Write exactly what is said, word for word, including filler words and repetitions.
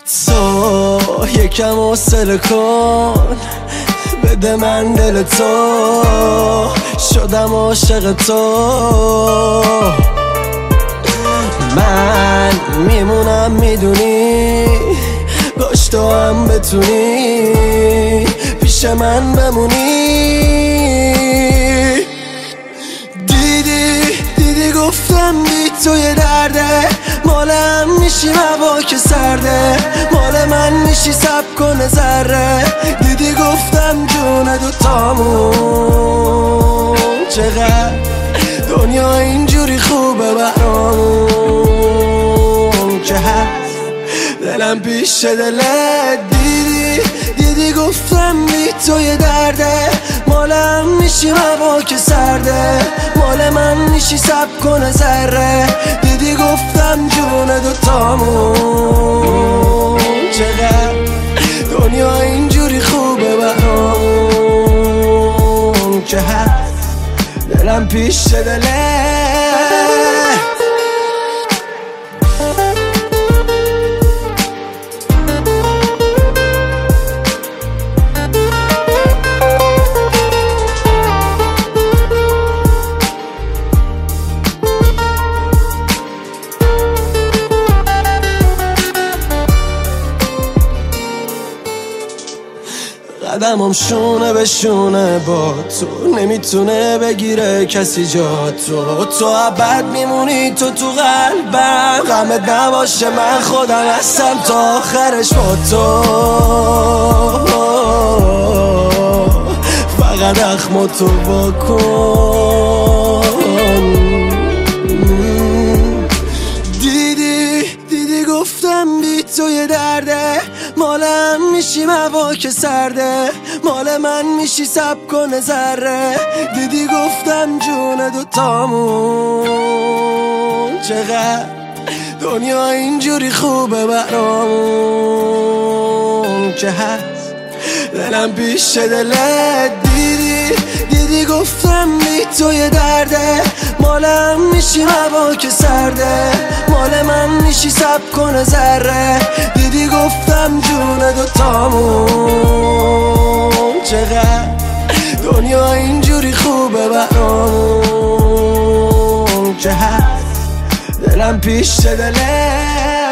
تو یکم حوصله کن، بده من دل تو، شدم عاشق تو. من میمونم میدونی، باش تو هم بتونی پیش من بمونی. دیدی دیدی گفتم بی تو یه درده، مال هم میشی هوا که سرده، مال من میشی سب کنه ذره. دیدی گفتم جون دوتامون چقدر دنیا اینجوری خوبه برامون که هست دلم پیش دلت. دیدی دیدی گفتم بی تو یه درده، مالم میشی هوا که سرده، مال من میشی سب کنه ذره. دیدی گفتم جون دوتامون چقدر دنیا اینجوری خوبه برامون که هست دلم پیش دلت. قدمم شونه به شونه با تو، نمیتونه بگیره کسی جا تو. تو ابد میمونی تو تو قلبم، غمت نباشه من خودم هستم تا آخرش با تو. فقط اخم تو واکن. دیدی دیدی گفتم بی تو یه درده، مالم میشی هوا که سرده، مال من میشی سب کنه ذره. دیدی گفتم جون دوتامون چقدر دنیا اینجوری خوبه برامون که هست دلم پیش دلت. دیدی دیدی گفتم بی تو یه درده، مالم میشی هوا که سرده، مال من میشی سب کنه ذره. دیدی گفتم جون دوتامون چقدر دنیا اینجوری خوبه برامون که هست دلم پیش دلت.